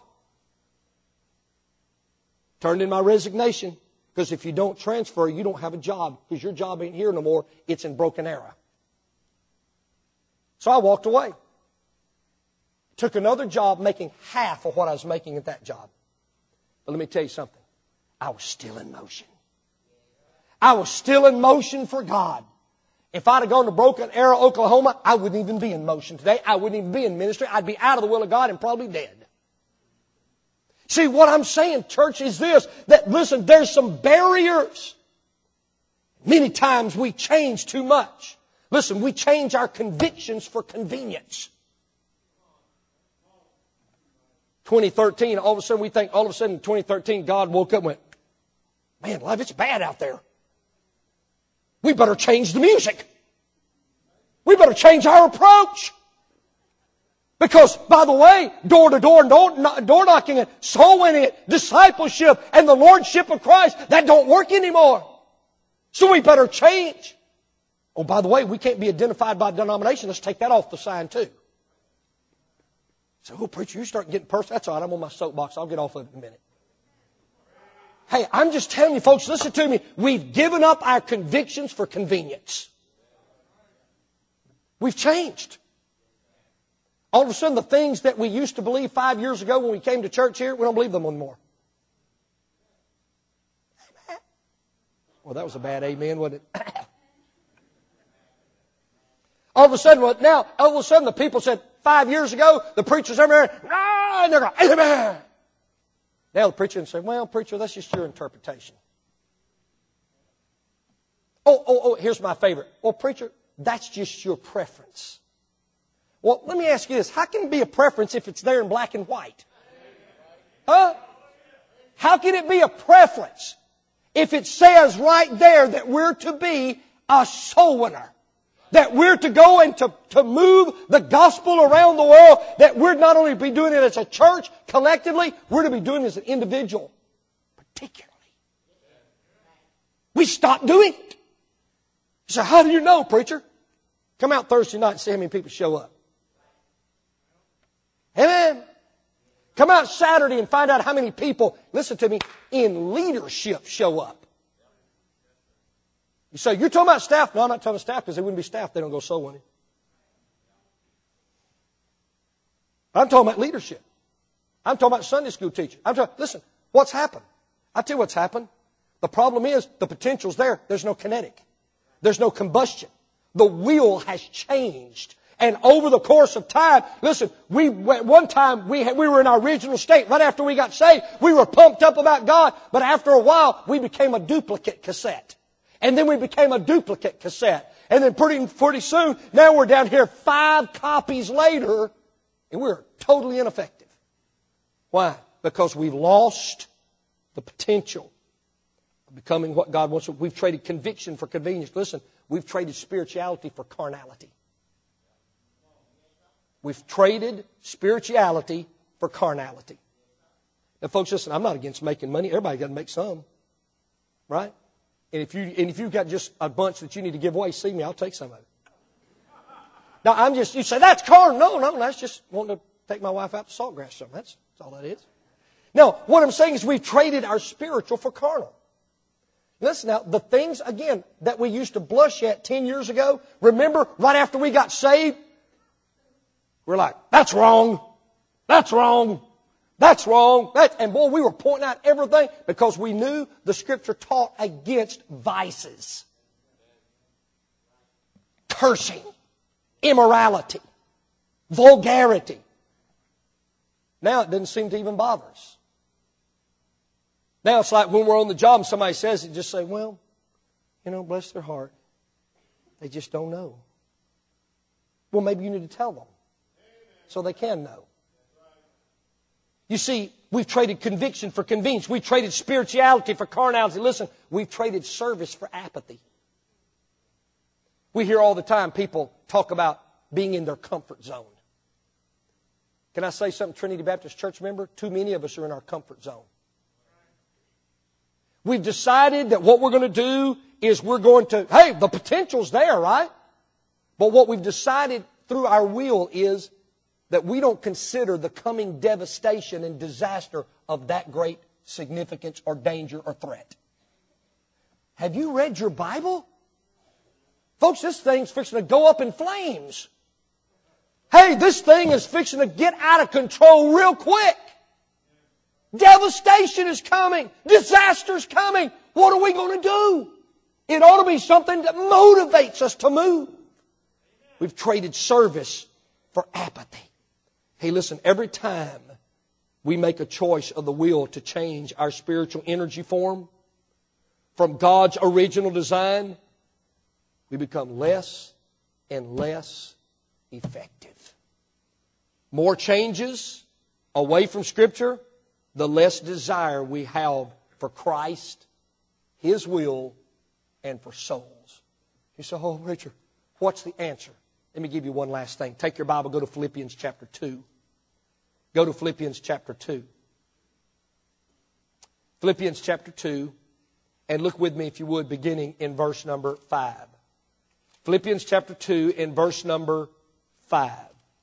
Turned in my resignation. Because if you don't transfer, you don't have a job. Because your job ain't here no more. It's in Broken Arrow. So I walked away. Took another job making half of what I was making at that job. But let me tell you something. I was still in motion. I was still in motion for God. If I'd have gone to Broken Arrow, Oklahoma, I wouldn't even be in motion today. I wouldn't even be in ministry. I'd be out of the will of God and probably dead. See, what I'm saying, church, is this, that, listen, there's some barriers. Many times we change too much. Listen, we change our convictions for convenience. twenty thirteen, all of a sudden we think, all of a sudden in twenty thirteen, God woke up and went, man, life, it's bad out there. We better change the music. We better change our approach. Because, by the way, door-to-door, door, door knocking, and soul winning, discipleship, and the lordship of Christ, that don't work anymore. So we better change. Oh, by the way, we can't be identified by denomination. Let's take that off the sign too. So, oh, preacher, you start getting personal. That's all right. I'm on my soapbox. I'll get off of it in a minute. Hey, I'm just telling you, folks, listen to me. We've given up our convictions for convenience. We've changed. All of a sudden, the things that we used to believe five years ago when we came to church here, we don't believe them anymore. Amen. Well, that was a bad amen, wasn't it? All of a sudden, well, now, all of a sudden, the people said, five years ago, the preacher's over there, ah, and they're going, amen. Now the preacher said, well, preacher, that's just your interpretation. Oh, oh, oh, here's my favorite. Well, preacher, that's just your preference. Well, let me ask you this. How can it be a preference if it's there in black and white? Huh? How can it be a preference if it says right there that we're to be a soul winner? That we're to go and to, to move the gospel around the world. That we're not only to be doing it as a church, collectively, we're to be doing it as an individual, particularly. We stopped doing it. You say, how do you know, preacher? Come out Thursday night and see how many people show up. Amen. Come out Saturday and find out how many people, listen to me, in leadership show up. You say, you're talking about staff? No, I'm not talking about staff because they wouldn't be staff if they don't go soul winning. I'm talking about leadership. I'm talking about Sunday school teachers. I'm talking, listen, what's happened? I'll tell you what's happened. The problem is the potential's there. There's no kinetic. There's no combustion. The wheel has changed. And over the course of time, listen, we, at one time, we, had, we were in our original state. Right after we got saved, we were pumped up about God. But after a while, we became a duplicate cassette. And then we became a duplicate cassette. And then pretty, pretty soon, now we're down here five copies later, and we're totally ineffective. Why? Because we've lost the potential of becoming what God wants. We've traded conviction for convenience. Listen, we've traded spirituality for carnality. We've traded spirituality for carnality. Now, folks, listen, I'm not against making money. Everybody got to make some. Right? And if, you, and if you've got just a bunch that you need to give away, see me, I'll take some of it. Now, I'm just, you say, that's carnal. No, no, that's just wanting to take my wife out to Saltgrass something. That's, that's all that is. Now, what I'm saying is we've traded our spiritual for carnal. Listen now, the things, again, that we used to blush at ten years ago, remember, right after we got saved, we're like, that's wrong. That's wrong. That's wrong. That, and boy, we were pointing out everything because we knew the Scripture taught against vices. Cursing. Immorality. Vulgarity. Now it doesn't seem to even bother us. Now it's like when we're on the job and somebody says it, just say, well, you know, bless their heart. They just don't know. Well, maybe you need to tell them so they can know. You see, we've traded conviction for convenience. We've traded spirituality for carnality. Listen, we've traded service for apathy. We hear all the time people talk about being in their comfort zone. Can I say something, Trinity Baptist Church member? Too many of us are in our comfort zone. We've decided that what we're going to do is we're going to, hey, the potential's there, right? But what we've decided through our will is that we don't consider the coming devastation and disaster of that great significance or danger or threat. Have you read your Bible? Folks, this thing's fixing to go up in flames. Hey, this thing is fixing to get out of control real quick. Devastation is coming. Disaster's coming. What are we going to do? It ought to be something that motivates us to move. We've traded service for apathy. Hey, listen, every time we make a choice of the will to change our spiritual energy form from God's original design, we become less and less effective. More changes away from Scripture, the less desire we have for Christ, His will, and for souls. You say, oh, Richard, what's the answer? Let me give you one last thing. Take your Bible, go to Philippians chapter two. Go to Philippians chapter two. Philippians chapter two, and look with me, if you would, beginning in verse number five. Philippians chapter two in verse number five.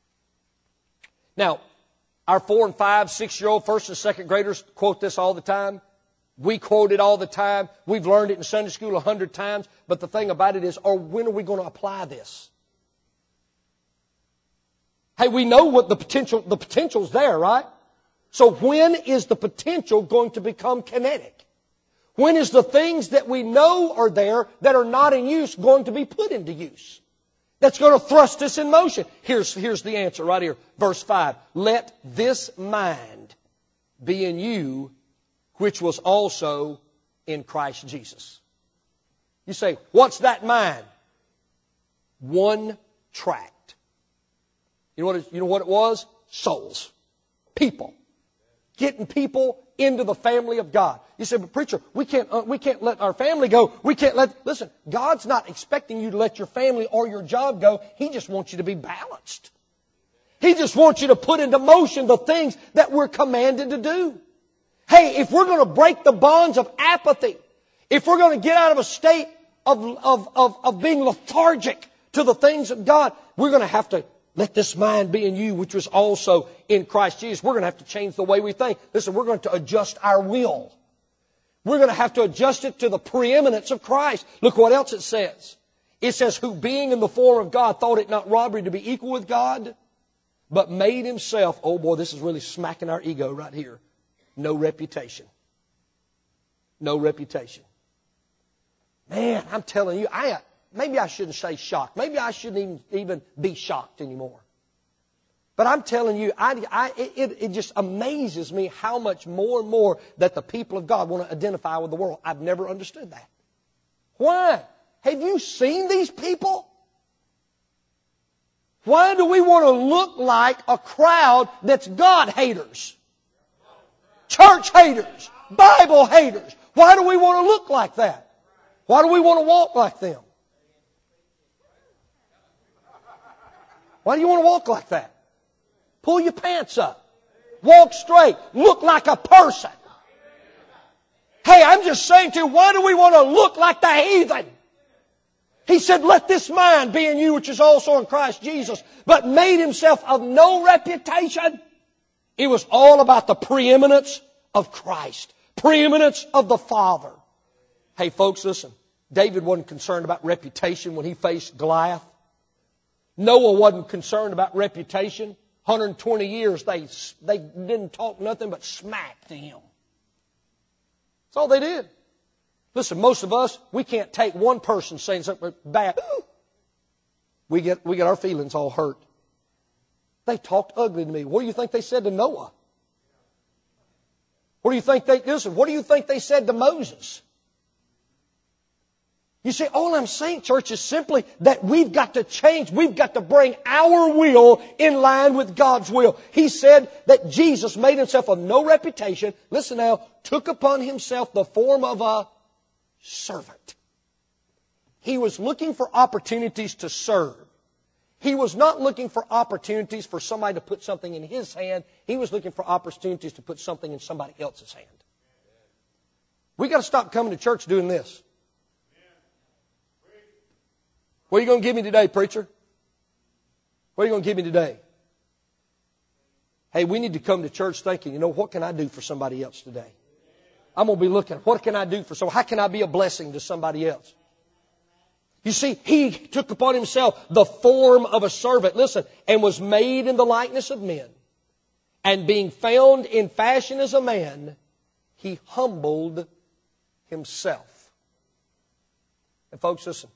Now, our four and five, six-year-old, first and second graders quote this all the time. We quote it all the time. We've learned it in Sunday school a hundred times. But the thing about it is, or when are we going to apply this? Hey, we know what the potential, the potential's there, right? So when is the potential going to become kinetic? When is the things that we know are there that are not in use going to be put into use? That's going to thrust us in motion. Here's, here's the answer right here. Verse five. Let this mind be in you, which was also in Christ Jesus. You say, what's that mind? One tract. You know what it, you know what it was? Souls. People. Getting people into the family of God. You say, but preacher, we can't, uh, we can't let our family go. We can't let, listen, God's not expecting you to let your family or your job go. He just wants you to be balanced. He just wants you to put into motion the things that we're commanded to do. Hey, if we're going to break the bonds of apathy, if we're going to get out of a state of, of, of, of being lethargic to the things of God, we're going to have to let this mind be in you, which was also in Christ Jesus. We're going to have to change the way we think. Listen, we're going to adjust our will. We're going to have to adjust it to the preeminence of Christ. Look what else it says. It says, who being in the form of God thought it not robbery to be equal with God, but made himself, oh boy, this is really smacking our ego right here, no reputation. No reputation. Man, I'm telling you, I... Maybe I shouldn't say shocked. Maybe I shouldn't even, even be shocked anymore. But I'm telling you, I, I, it, it just amazes me how much more and more that the people of God want to identify with the world. I've never understood that. Why? Have you seen these people? Why do we want to look like a crowd that's God haters? Church haters. Bible haters. Why do we want to look like that? Why do we want to walk like them? Why do you want to walk like that? Pull your pants up. Walk straight. Look like a person. Hey, I'm just saying to you, why do we want to look like the heathen? He said, let this mind be in you, which is also in Christ Jesus, but made himself of no reputation. It was all about the preeminence of Christ. Preeminence of the Father. Hey, folks, listen. David wasn't concerned about reputation when he faced Goliath. Noah wasn't concerned about reputation. one hundred twenty years they, they didn't talk nothing but smack to him. That's all they did. Listen, most of us, we can't take one person saying something bad. We get, we get our feelings all hurt. They talked ugly to me. What do you think they said to Noah? What do you think they, listen, what do you think they said to Moses? You see, all I'm saying, church, is simply that we've got to change. We've got to bring our will in line with God's will. He said that Jesus made himself of no reputation. Listen now, took upon himself the form of a servant. He was looking for opportunities to serve. He was not looking for opportunities for somebody to put something in his hand. He was looking for opportunities to put something in somebody else's hand. We've got to stop coming to church doing this. What are you going to give me today, preacher? What are you going to give me today? Hey, we need to come to church thinking, you know, what can I do for somebody else today? I'm going to be looking, what can I do for someone? How can I be a blessing to somebody else? You see, he took upon himself the form of a servant, listen, and was made in the likeness of men. And being found in fashion as a man, he humbled himself. And folks, listen.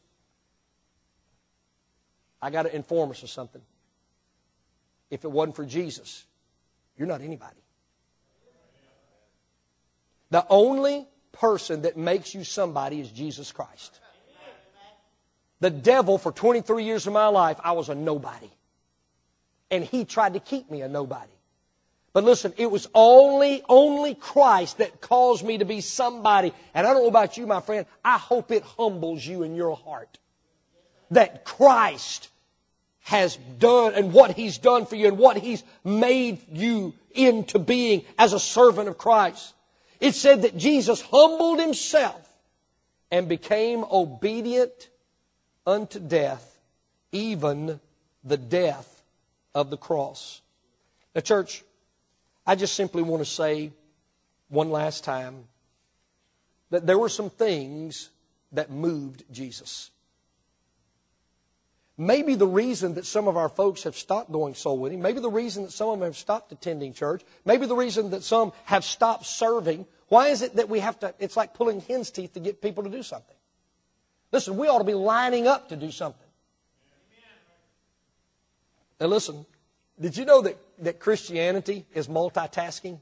I got to inform us of something. If it wasn't for Jesus, you're not anybody. The only person that makes you somebody is Jesus Christ. The devil, for twenty-three years of my life, I was a nobody. And he tried to keep me a nobody. But listen, it was only, only Christ that caused me to be somebody. And I don't know about you, my friend, I hope it humbles you in your heart. That Christ has done and what He's done for you and what He's made you into being as a servant of Christ. It said that Jesus humbled Himself and became obedient unto death, even the death of the cross. Now, church, I just simply want to say one last time that there were some things that moved Jesus. Maybe the reason that some of our folks have stopped going soul winning, maybe the reason that some of them have stopped attending church, maybe the reason that some have stopped serving, why is it that we have to, it's like pulling hen's teeth to get people to do something? Listen, we ought to be lining up to do something. Now listen, did you know that, that Christianity is multitasking?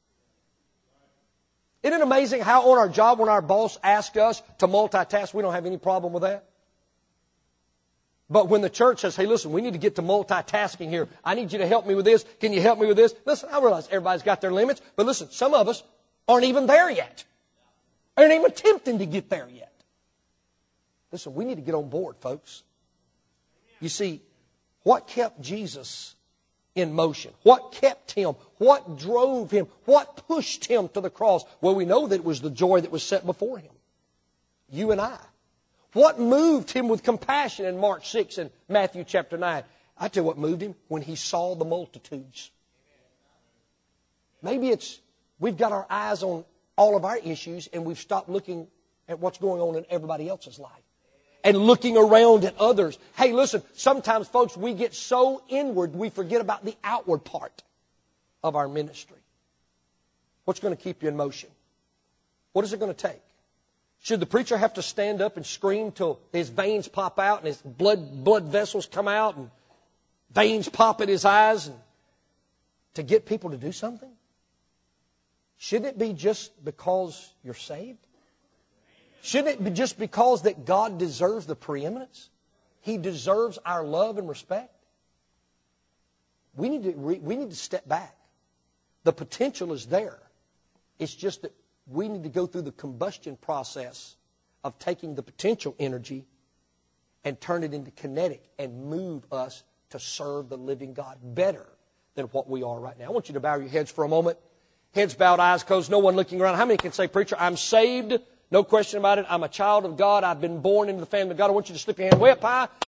Isn't it amazing how on our job when our boss asks us to multitask, we don't have any problem with that? But when the church says, hey, listen, we need to get to multitasking here. I need you to help me with this. Can you help me with this? Listen, I realize everybody's got their limits. But listen, some of us aren't even there yet. Aren't even attempting to get there yet. Listen, we need to get on board, folks. You see, what kept Jesus in motion? What kept Him? What drove Him? What pushed Him to the cross? Well, we know that it was the joy that was set before Him. You and I. What moved Him with compassion in Mark six and Matthew chapter nine? I tell you what moved Him, when He saw the multitudes. Maybe it's, we've got our eyes on all of our issues and we've stopped looking at what's going on in everybody else's life. And looking around at others. Hey, listen, sometimes, folks, we get so inward, we forget about the outward part of our ministry. What's going to keep you in motion? What is it going to take? Should the preacher have to stand up and scream till his veins pop out and his blood blood vessels come out and veins pop in his eyes and to get people to do something? Shouldn't it be just because you're saved? Shouldn't it be just because that God deserves the preeminence? He deserves our love and respect? We need to, re, we need to step back. The potential is there. It's just that we need to go through the combustion process of taking the potential energy and turn it into kinetic and move us to serve the living God better than what we are right now. I want you to bow your heads for a moment. Heads bowed, eyes closed, no one looking around. How many can say, preacher, I'm saved? No question about it. I'm a child of God. I've been born into the family of God. I want you to slip your hand way up high.